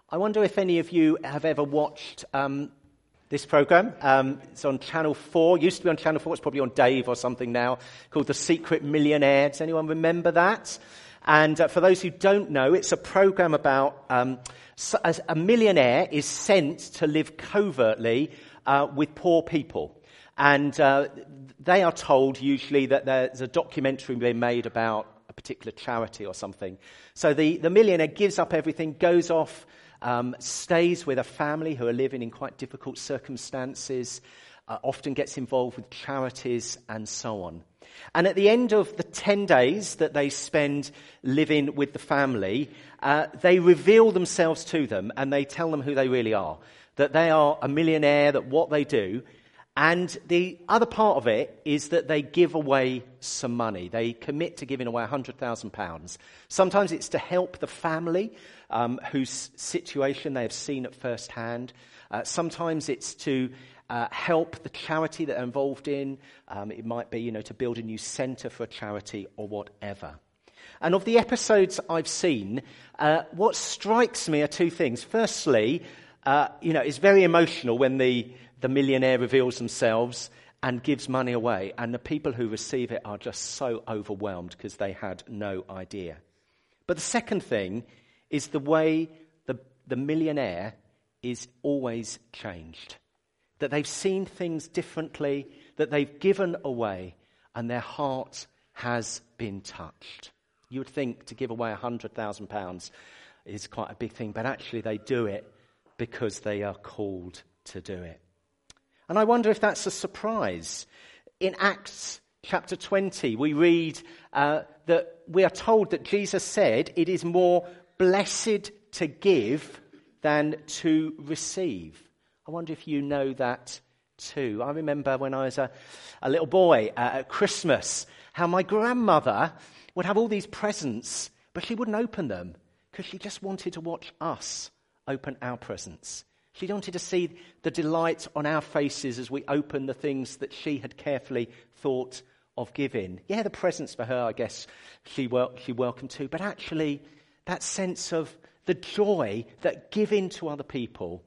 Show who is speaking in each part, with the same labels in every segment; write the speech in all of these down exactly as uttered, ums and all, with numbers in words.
Speaker 1: I wonder if any of you have ever watched um, this programme. Um, it's on Channel four. It used to be on Channel four. It's probably on Dave or something now, called The Secret Millionaire. Does anyone remember that? And uh, for those who don't know, it's a programme about um, so, as a millionaire is sent to live covertly uh, with poor people. And uh, they are told usually that there's a documentary being made about a particular charity or something. So the, the millionaire gives up everything, goes off, Um, stays with a family who are living in quite difficult circumstances, uh, often gets involved with charities and so on. And at the end of the ten days that they spend living with the family, uh, they reveal themselves to them and they tell them who they really are, that they are a millionaire, that what they do. And the other part of it is that they give away some money. They commit to giving away one hundred thousand pounds. Sometimes it's to help the family um, whose situation they have seen at first hand. Uh, sometimes it's to uh, help the charity that they're involved in. Um, it might be, you know, to build a new centre for a charity or whatever. And of the episodes I've seen, uh, what strikes me are two things. Firstly, uh, you know, it's very emotional when the The millionaire reveals themselves and gives money away, and the people who receive it are just so overwhelmed because they had no idea. But the second thing is the way the, the millionaire is always changed. That they've seen things differently, that they've given away, and their heart has been touched. You would think to give away one hundred thousand pounds is quite a big thing, but actually they do it because they are called to do it. And I wonder if that's a surprise. In Acts chapter twenty, we read uh, that we are told that Jesus said, "It is more blessed to give than to receive." I wonder if you know that too. I remember when I was a, a little boy uh, at Christmas, how my grandmother would have all these presents, but she wouldn't open them because she just wanted to watch us open our presents. She wanted to see the delight on our faces as we opened the things that she had carefully thought of giving. Yeah, the presents for her, I guess, she wel- she welcomed too. But actually, that sense of the joy that giving to other people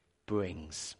Speaker 1: brings.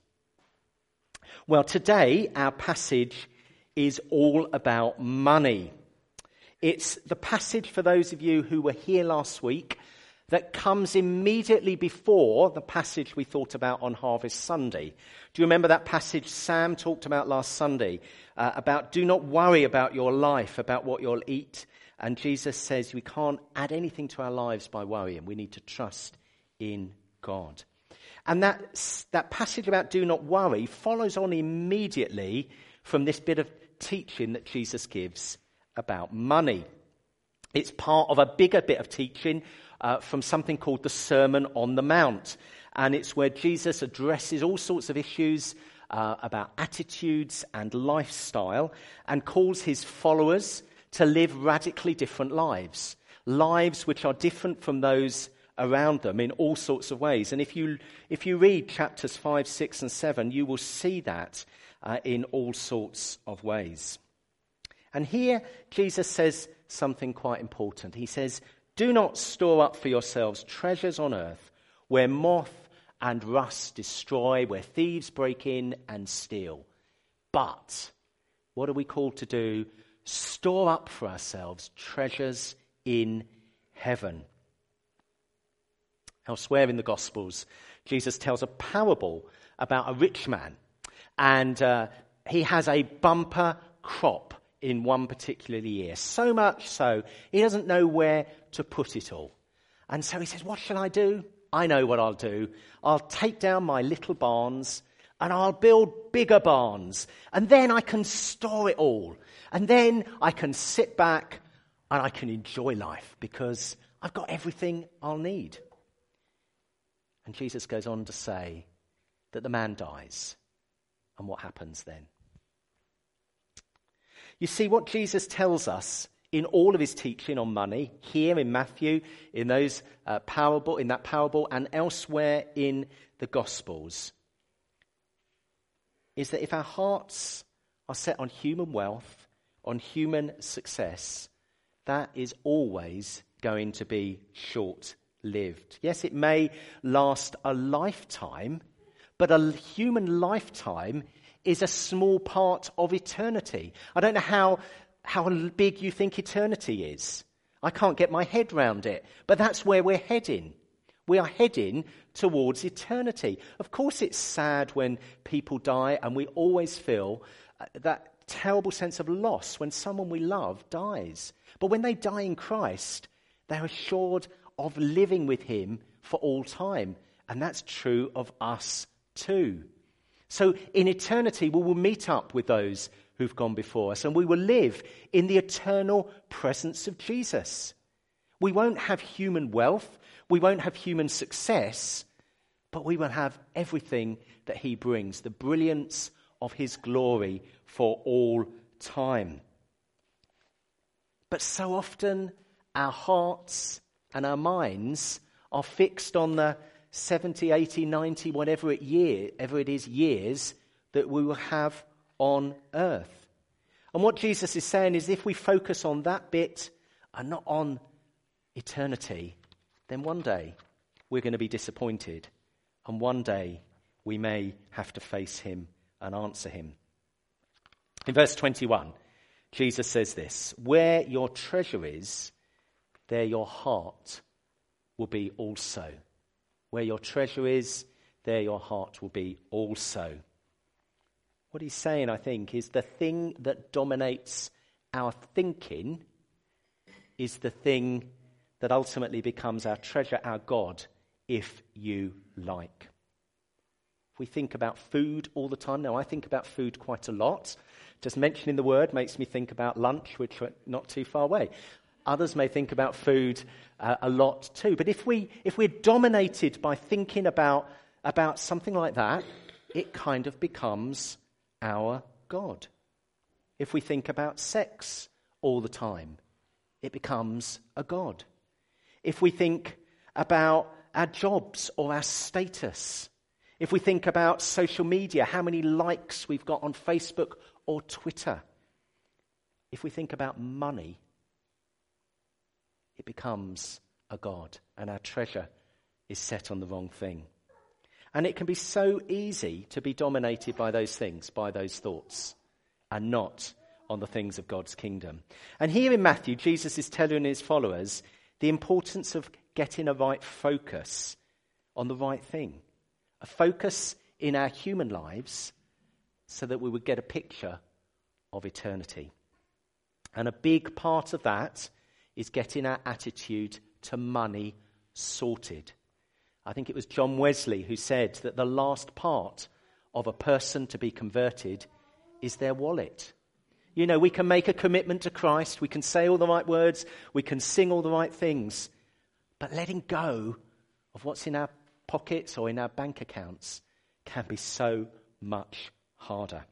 Speaker 1: Well, today, our passage is all about money. It's the passage, for those of you who were here last week, that comes immediately before the passage we thought about on Harvest Sunday. Do you remember that passage Sam talked about last Sunday, uh, about do not worry about your life, about what you'll eat? And Jesus says we can't add anything to our lives by worrying. We need to trust in God. And that, that passage about do not worry follows on immediately from this bit of teaching that Jesus gives about money. It's part of a bigger bit of teaching Uh, from something called the Sermon on the Mount. And it's where Jesus addresses all sorts of issues uh, about attitudes and lifestyle and calls his followers to live radically different lives. Lives which are different from those around them in all sorts of ways. And if you if you read chapters five, six and seven, you will see that uh, in all sorts of ways. And here Jesus says something quite important. He says, "Do not store up for yourselves treasures on earth where moth and rust destroy, where thieves break in and steal. But," what are we called to do? "Store up for ourselves treasures in heaven." Elsewhere in the Gospels, Jesus tells a parable about a rich man. And uh, he has a bumper crop in one particular year. So much so, he doesn't know where to put it all. And so he says, what shall I do? I know what I'll do. I'll take down my little barns and I'll build bigger barns. And then I can store it all. And then I can sit back and I can enjoy life because I've got everything I'll need. And Jesus goes on to say that the man dies. And what happens then? You see, what Jesus tells us in all of his teaching on money, here in Matthew, in those uh, parable, in that parable, and elsewhere in the Gospels, is that if our hearts are set on human wealth, on human success, that is always going to be short lived. Yes, it may last a lifetime, but a human lifetime is a small part of eternity. I don't know how, how big you think eternity is. I can't get my head round it, but that's where we're heading. We are heading towards eternity. Of course, it's sad when people die, and we always feel that terrible sense of loss when someone we love dies. But when they die in Christ, they're assured of living with him for all time. And that's true of us too. So in eternity, we will meet up with those who've gone before us, and we will live in the eternal presence of Jesus. We won't have human wealth, we won't have human success, but we will have everything that he brings, the brilliance of his glory for all time. But so often our hearts and our minds are fixed on the seventy, eighty, ninety, whatever it, year, ever it is years that we will have on earth. And what Jesus is saying is if we focus on that bit and not on eternity, then one day we're going to be disappointed, and one day we may have to face him and answer him. In verse twenty-one, Jesus says this, "Where your treasure is, there your heart will be also." Where your treasure is, there your heart will be also. What he's saying, I think, is the thing that dominates our thinking is the thing that ultimately becomes our treasure, our God, if you like. If we think about food all the time, now I think about food quite a lot. Just mentioning the word makes me think about lunch, which are not too far away. Others may think about food uh, a lot too. But if, we, if we're dominated by thinking about, about something like that, it kind of becomes our God. If we think about sex all the time, it becomes a God. If we think about our jobs or our status, if we think about social media, how many likes we've got on Facebook or Twitter, if we think about money, it becomes a God, and our treasure is set on the wrong thing. And it can be so easy to be dominated by those things, by those thoughts, and not on the things of God's kingdom. And here in Matthew, Jesus is telling his followers the importance of getting a right focus on the right thing, a focus in our human lives so that we would get a picture of eternity. And a big part of that is getting our attitude to money sorted. I think it was John Wesley who said that the last part of a person to be converted is their wallet. You know, we can make a commitment to Christ, we can say all the right words, we can sing all the right things, but letting go of what's in our pockets or in our bank accounts can be so much harder.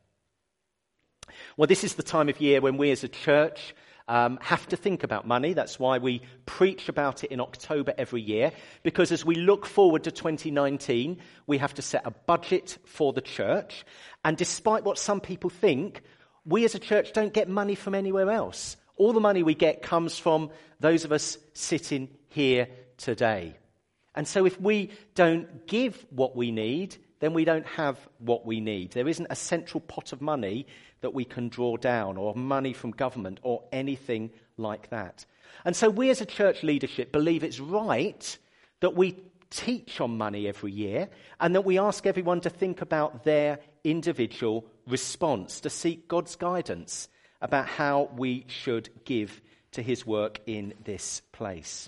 Speaker 1: Well, this is the time of year when we as a church Um, have to think about money. That's why we preach about it in October every year, because as we look forward to twenty nineteen, we have to set a budget for the church. And despite what some people think, we as a church don't get money from anywhere else. All the money we get comes from those of us sitting here today. And so if we don't give what we need, then we don't have what we need. There isn't a central pot of money that we can draw down, or money from government, or anything like that. And so we as a church leadership believe it's right that we teach on money every year, and that we ask everyone to think about their individual response, to seek God's guidance about how we should give to his work in this place.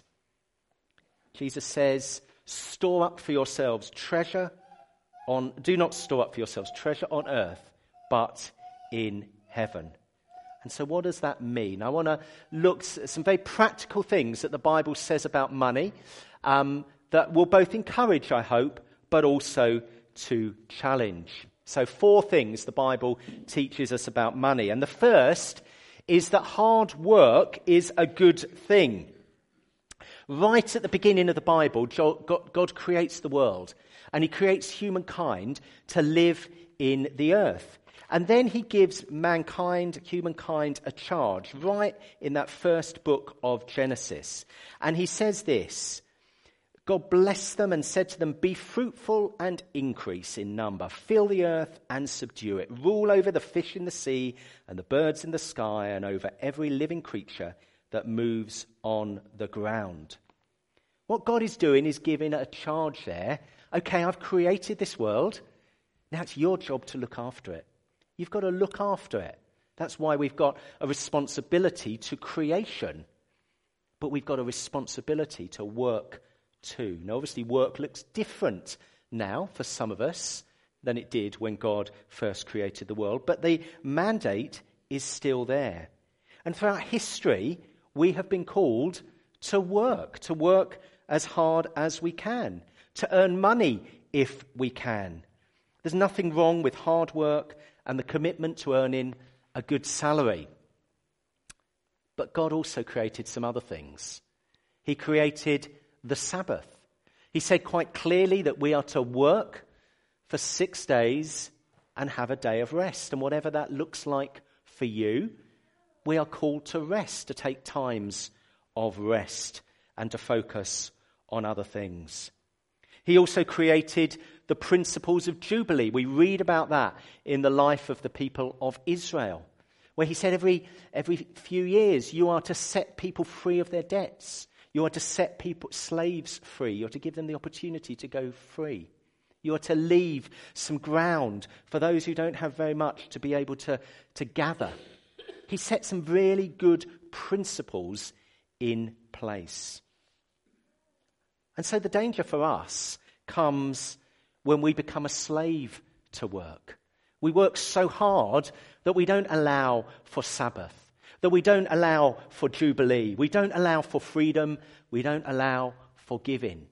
Speaker 1: Jesus says, store up for yourselves treasure on, do not store up for yourselves treasure on earth, but in heaven. And so what does that mean? I want to look at some very practical things that the Bible says about money um, that will both encourage, I hope, but also to challenge. So four things the Bible teaches us about money. And the first is that hard work is a good thing. Right at the beginning of the Bible, God creates the world, and he creates humankind to live in the earth. And then he gives mankind, humankind, a charge right in that first book of Genesis. And he says this, God blessed them and said to them, "Be fruitful and increase in number. Fill the earth and subdue it. Rule over the fish in the sea and the birds in the sky and over every living creature that moves on the ground." What God is doing is giving a charge there. Okay, I've created this world. Now it's your job to look after it. You've got to look after it. That's why we've got a responsibility to creation. But we've got a responsibility to work too. Now, obviously, work looks different now for some of us than it did when God first created the world. But the mandate is still there. And throughout history, we have been called to work, to work as hard as we can, to earn money if we can. There's nothing wrong with hard work and the commitment to earning a good salary. But God also created some other things. He created the Sabbath. He said quite clearly that we are to work for six days and have a day of rest. And whatever that looks like for you, we are called to rest, to take times of rest and to focus on other things. He also created the principles of Jubilee. We read about that in the life of the people of Israel, where he said every, every few years you are to set people free of their debts. You are to set people, slaves free. You are to give them the opportunity to go free. You are to leave some ground for those who don't have very much to be able to, to gather. He set some really good principles in place. And so the danger for us comes when we become a slave to work. We work so hard that we don't allow for Sabbath, that we don't allow for Jubilee, we don't allow for freedom, we don't allow for giving.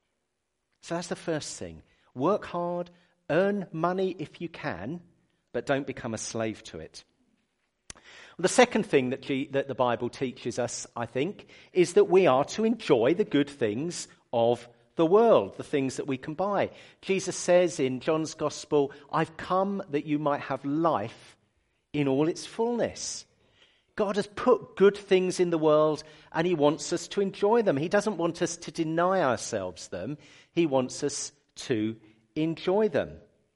Speaker 1: So that's the first thing. Work hard, earn money if you can, but don't become a slave to it. The second thing that, G- that the Bible teaches us, I think, is that we are to enjoy the good things of the world, the things that we can buy. Jesus says in John's Gospel, "I've come that you might have life in all its fullness." God has put good things in the world and he wants us to enjoy them. He doesn't want us to deny ourselves them. He wants us to enjoy them.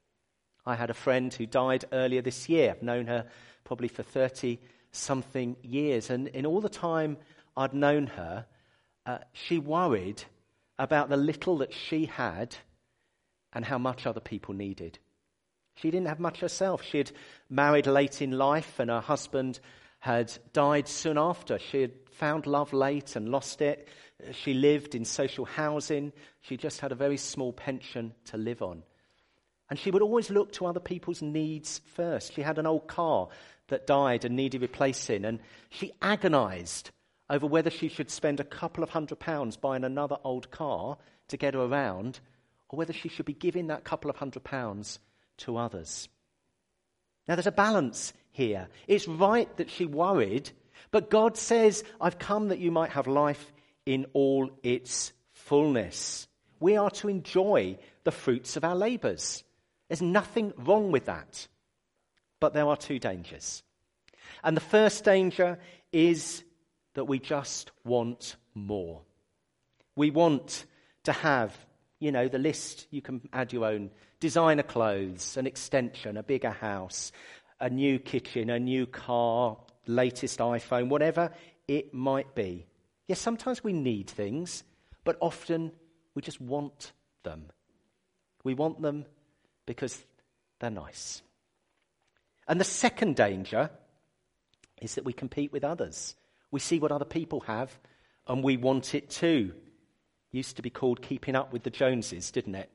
Speaker 1: I had a friend who died earlier this year. I've known her probably for thirty-something years. And in all the time I'd known her, uh, she worried about the little that she had and how much other people needed. She didn't have much herself. She had married late in life and her husband had died soon after. She had found love late and lost it. She lived in social housing. She just had a very small pension to live on. And she would always look to other people's needs first. She had an old car that died and needed replacing, and she agonized over whether she should spend a couple of hundred pounds buying another old car to get her around, or whether she should be giving that couple of hundred pounds to others. Now there's a balance here. It's right that she worried, but God says, "I've come that you might have life in all its fullness." We are to enjoy the fruits of our labours. There's nothing wrong with that. But there are two dangers. And the first danger is that we just want more. We want to have, you know, the list. You can add your own: designer clothes, an extension, a bigger house, a new kitchen, a new car, latest iPhone, whatever it might be. Yes, sometimes we need things, but often we just want them. We want them because they're nice. And the second danger is that we compete with others. We see what other people have and we want it too. Used to be called keeping up with the Joneses, didn't it?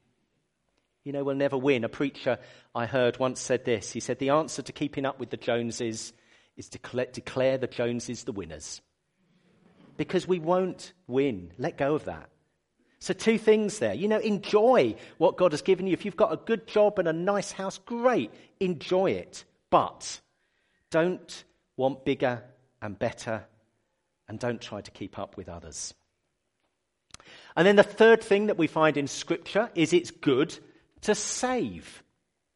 Speaker 1: You know, we'll never win. A preacher I heard once said this. He said, the answer to keeping up with the Joneses is to declare, declare the Joneses the winners. Because we won't win. Let go of that. So two things there. You know, enjoy what God has given you. If you've got a good job and a nice house, great. Enjoy it. But don't want bigger and better, and don't try to keep up with others. And then the third thing that we find in Scripture is it's good to save.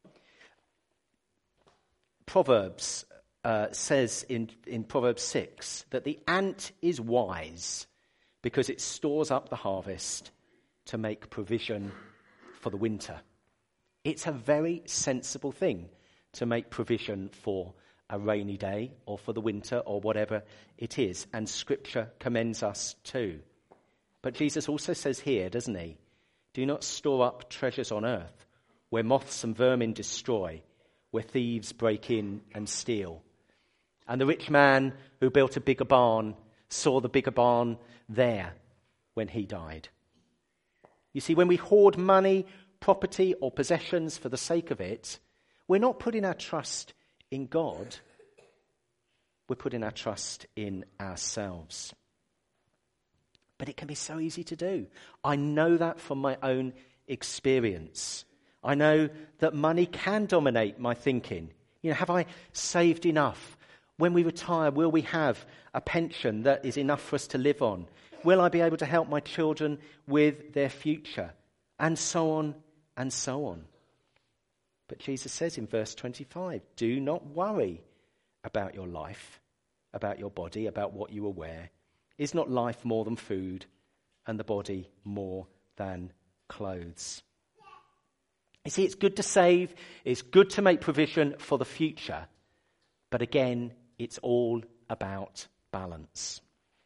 Speaker 1: Proverbs uh, says in, in Proverbs six that the ant is wise because it stores up the harvest, to make provision for the winter. It's a very sensible thing to make provision for a rainy day or for the winter or whatever it is. And Scripture commends us too. But Jesus also says here, doesn't he? Do not store up treasures on earth where moths and vermin destroy, where thieves break in and steal. And the rich man who built a bigger barn saw the bigger barn there when he died. You see, when we hoard money, property or possessions for the sake of it, we're not putting our trust in God. We're putting our trust in ourselves. But it can be so easy to do. I know that from my own experience. I know that money can dominate my thinking. You know, have I saved enough? When we retire, will we have a pension that is enough for us to live on? Will I be able to help my children with their future? And so on and so on. But Jesus says in verse twenty-five, do not worry about your life, about your body, about what you will wear. Is not life more than food, and the body more than clothes? You see, it's good to save, it's good to make provision for the future, but again, it's all about balance.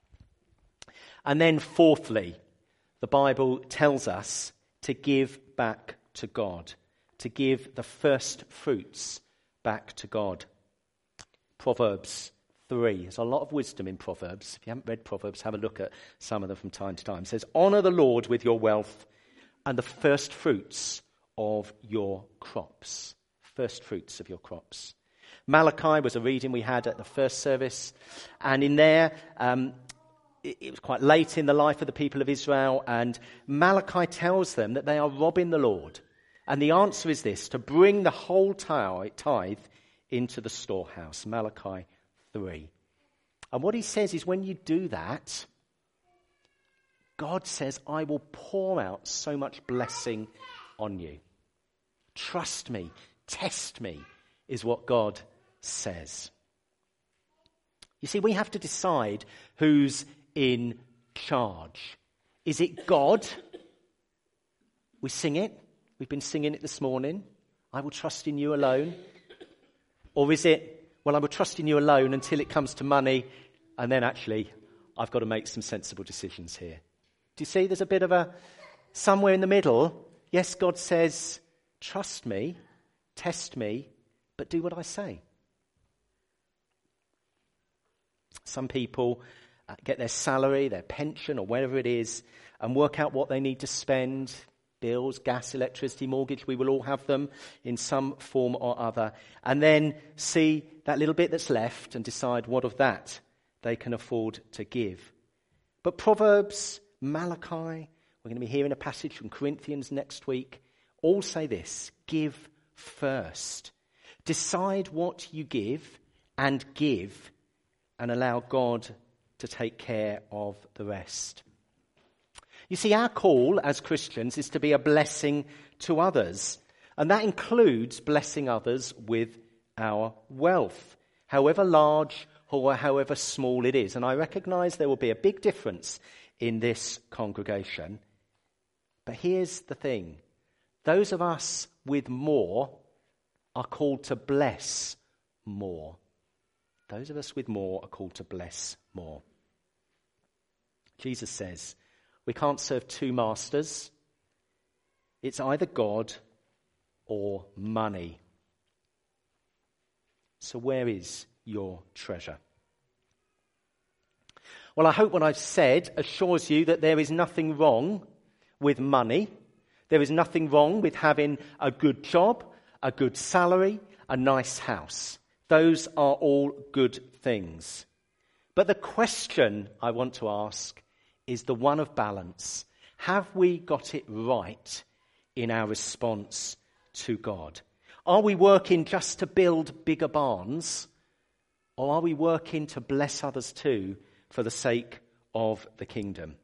Speaker 1: And then fourthly, the Bible tells us to give back to God, to give the first fruits back to God. Proverbs three. There's a lot of wisdom in Proverbs. If you haven't read Proverbs, have a look at some of them from time to time. It says, honour the Lord with your wealth and the first fruits of your crops. First fruits of your crops. Malachi was a reading we had at the first service. And in there, um, it, it was quite late in the life of the people of Israel. And Malachi tells them that they are robbing the Lord. And the answer is this, to bring the whole tithe into the storehouse. Malachi three. And what he says is when you do that, God says, I will pour out so much blessing on you. Trust me, test me, is what God says. You see, we have to decide who's in charge. Is it God? We sing it. We've been singing it this morning. I will trust in you alone. Or is it, well, I will trust in you alone until it comes to money, and then actually I've got to make some sensible decisions here. Do you see there's a bit of a, somewhere in the middle, yes, God says, trust me, test me, but do what I say. Some people uh, get their salary, their pension, or whatever it is, and work out what they need to spend. Bills, gas, electricity, mortgage, we will all have them in some form or other. And then see that little bit that's left and decide what of that they can afford to give. But Proverbs, Malachi, we're going to be hearing a passage from Corinthians next week, all say this, give first. Decide what you give and give and allow God to take care of the rest. You see, our call as Christians is to be a blessing to others, and that includes blessing others with our wealth, however large or however small it is. And I recognise there will be a big difference in this congregation. But here's the thing. Those of us with more are called to bless more. Those of us with more are called to bless more. Jesus says, we can't serve two masters. It's either God or money. So where is your treasure? Well, I hope what I've said assures you that there is nothing wrong with money. There is nothing wrong with having a good job, a good salary, a nice house. Those are all good things. But the question I want to ask is the one of balance. Have we got it right in our response to God? Are we working just to build bigger barns, or are we working to bless others too for the sake of the kingdom?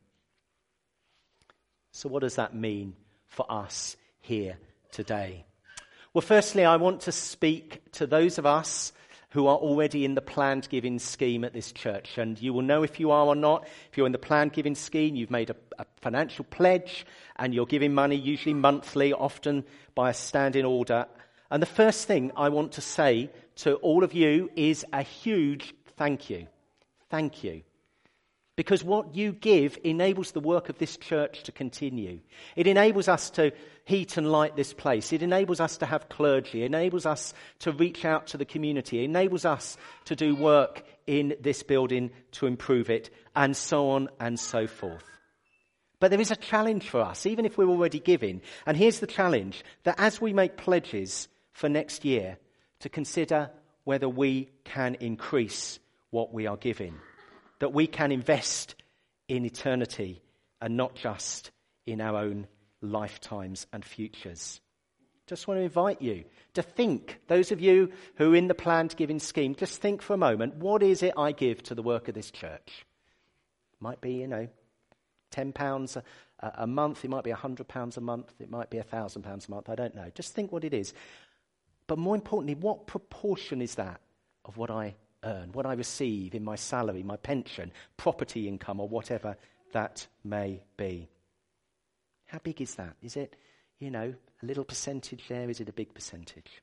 Speaker 1: So what does that mean for us here today? Well, firstly, I want to speak to those of us who are already in the planned giving scheme at this church. And you will know if you are or not. If you're in the planned giving scheme, you've made a, a financial pledge and you're giving money, usually monthly, often by a standing order. And the first thing I want to say to all of you is a huge thank you. Thank you. Because what you give enables the work of this church to continue. It enables us to heat and light this place. It enables us to have clergy. It enables us to reach out to the community. It enables us to do work in this building to improve it, and so on and so forth. But there is a challenge for us, even if we're already giving. And here's the challenge, that as we make pledges for next year, to consider whether we can increase what we are giving. That we can invest in eternity and not just in our own lifetimes and futures. Just want to invite you to think, those of you who are in the planned giving scheme, just think for a moment, what is it I give to the work of this church? Might be, you know, ten pounds a, a month, it might be one hundred pounds a month, it might be one thousand pounds a month, I don't know. Just think what it is. But more importantly, what proportion is that of what I earn, what I receive in my salary, my pension, property income, or whatever that may be? How big is that? Is it, you know, a little percentage there? Is it a big percentage?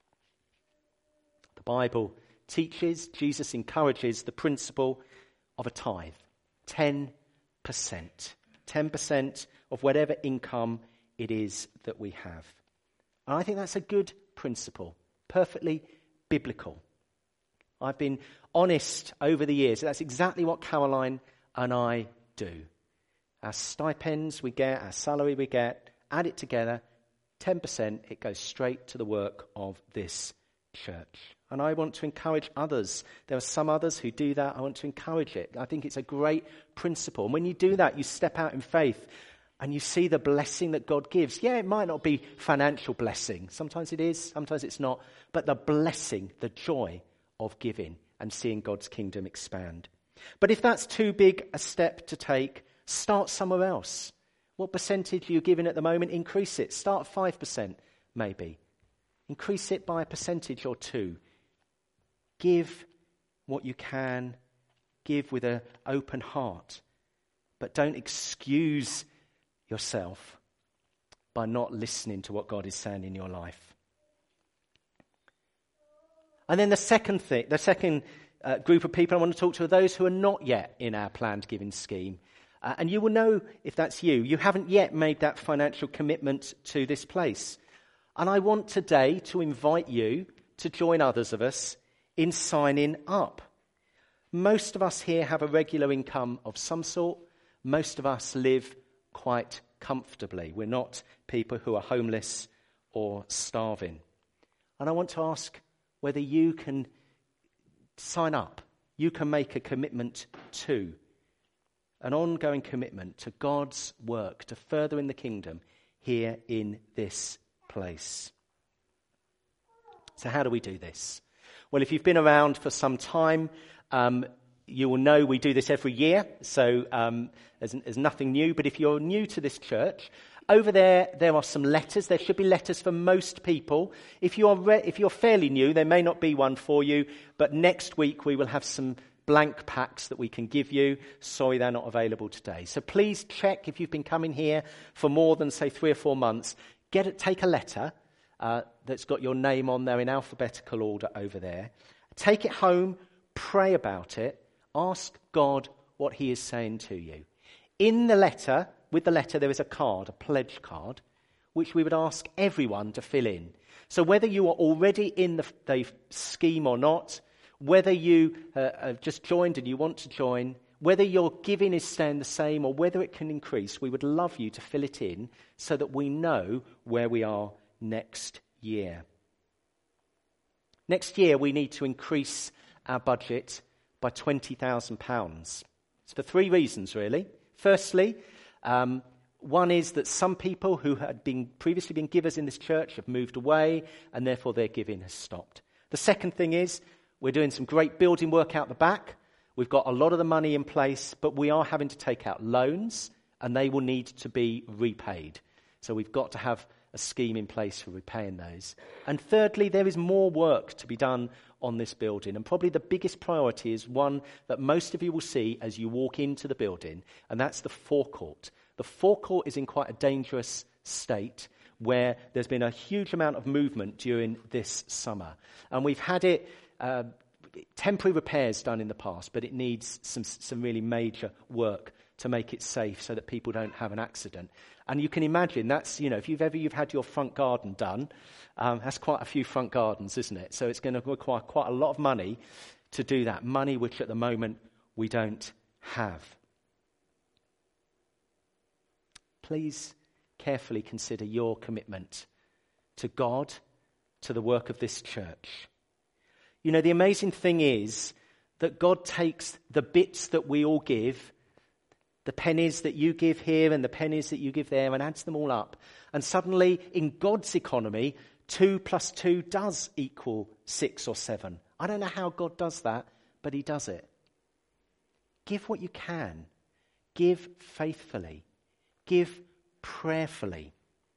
Speaker 1: The Bible teaches, Jesus encourages the principle of a tithe. ten percent. ten percent of whatever income it is that we have. And I think that's a good principle, perfectly biblical. I've been honest over the years. That's exactly what Caroline and I do. Our stipends we get, our salary we get, add it together, ten percent, it goes straight to the work of this church. And I want to encourage others. There are some others who do that. I want to encourage it. I think it's a great principle. And when you do that, you step out in faith and you see the blessing that God gives. Yeah, it might not be financial blessing. Sometimes it is, sometimes it's not. But the blessing, the joy of giving and seeing God's kingdom expand. But if that's too big a step to take, start somewhere else. What percentage are you giving at the moment? Increase it. Start five percent maybe. Increase it by a percentage or two. Give what you can. Give with an open heart. But don't excuse yourself by not listening to what God is saying in your life. And then the second thing, the second uh, group of people I want to talk to are those who are not yet in our planned giving scheme. Uh, and you will know if that's you. You haven't yet made that financial commitment to this place. And I want today to invite you to join others of us in signing up. Most of us here have a regular income of some sort. Most of us live quite comfortably. We're not people who are homeless or starving. And I want to ask whether you can sign up, you can make a commitment to, an ongoing commitment to God's work to further in the kingdom here in this place. So how do we do this? Well, if you've been around for some time, um, you will know we do this every year, so um, there's, there's nothing new. But if you're new to this church, over there, there are some letters. There should be letters for most people. If you are re- if you're fairly new, there may not be one for you. But next week, we will have some blank packs that we can give you. Sorry, they're not available today. So please check if you've been coming here for more than, say, three or four months. Get it, take a letter uh, that's got your name on there in alphabetical order over there. Take it home, pray about it, ask God what he is saying to you. In the letter... With the letter, there is a card, a pledge card, which we would ask everyone to fill in. So whether you are already in the, the scheme or not, whether you uh, have just joined and you want to join, whether your giving is staying the same or whether it can increase, we would love you to fill it in so that we know where we are next year. Next year, we need to increase our budget by twenty thousand pounds. It's for three reasons, really. Firstly, Um, one is that some people who had been previously been givers in this church have moved away and therefore their giving has stopped. The second thing is we're doing some great building work out the back. We've got a lot of the money in place, but we are having to take out loans and they will need to be repaid. So we've got to have a a scheme in place for repaying those. And thirdly, there is more work to be done on this building. And probably the biggest priority is one that most of you will see as you walk into the building, and that's the forecourt. The forecourt is in quite a dangerous state where there's been a huge amount of movement during this summer. And we've had it, uh, temporary repairs done in the past, but it needs some, some really major work to make it safe so that people don't have an accident. And you can imagine that's, you know, if you've ever you've had your front garden done, um, that's quite a few front gardens, isn't it? So it's going to require quite a lot of money to do that, money which at the moment we don't have. Please carefully consider your commitment to God, to the work of this church. You know, the amazing thing is that God takes the bits that we all give, the pennies that you give here and the pennies that you give there, and adds them all up. And suddenly, in God's economy, two plus two does equal six or seven. I don't know how God does that, but he does it. Give what you can. Give faithfully. Give prayerfully.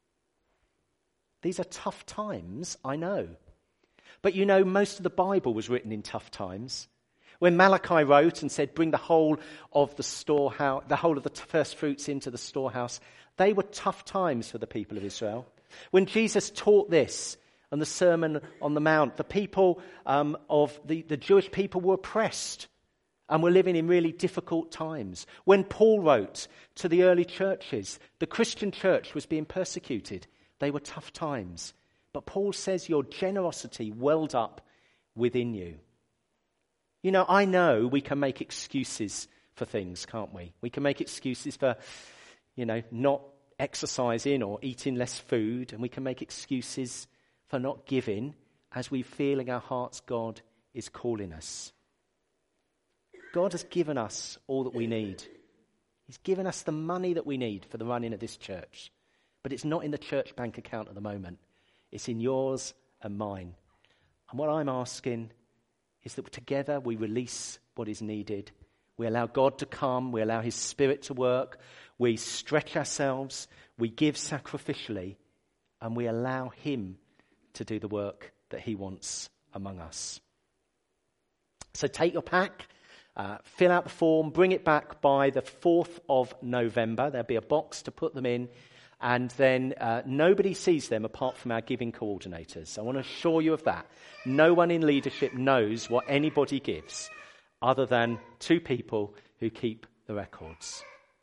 Speaker 1: These are tough times, I know. But you know, most of the Bible was written in tough times. When Malachi wrote and said, bring the whole of the storehouse, the whole of the first fruits into the storehouse, they were tough times for the people of Israel. When Jesus taught this and the Sermon on the Mount, the people um, of the, the Jewish people were oppressed and were living in really difficult times. When Paul wrote to the early churches, the Christian church was being persecuted. They were tough times. But Paul says your generosity welled up within you. You know, I know we can make excuses for things, can't we? We can make excuses for, you know, not exercising or eating less food. And we can make excuses for not giving as we feel in our hearts God is calling us. God has given us all that we need. He's given us the money that we need for the running of this church. But it's not in the church bank account at the moment. It's in yours and mine. And what I'm asking is that together we release what is needed. We allow God to come. We allow his Spirit to work. We stretch ourselves. We give sacrificially. And we allow him to do the work that he wants among us. So take your pack. Uh, fill out the form. Bring it back by the fourth of November. There'll be a box to put them in. And then uh, nobody sees them apart from our giving coordinators. I want to assure you of that. No one in leadership knows what anybody gives other than two people who keep the records.